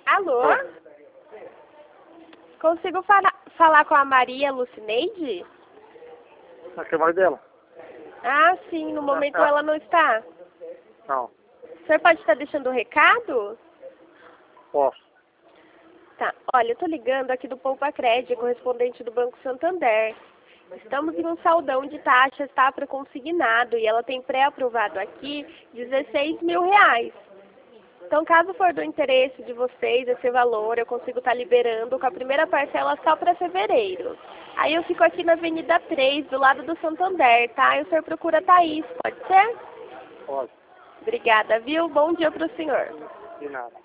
Alô? Oi. Consigo falar com a Maria Lucineide? Acho que é o marido dela. Ah, sim, no momento ela não está. Não, O senhor pode estar deixando um recado? posso. Tá, olha, eu tô ligando aqui do Poupa Crédito, correspondente do Banco Santander. Estamos em um saldão de taxas, tá, para consignado, e ela tem pré-aprovado aqui R$16 mil. Então, caso for do interesse de vocês esse valor, eu consigo estar liberando com a primeira parcela só para fevereiro. Aí eu fico aqui na Avenida 3, do lado do Santander, tá? E o senhor procura Thaís, pode ser? Pode. Obrigada, viu? Bom dia para o senhor. De nada.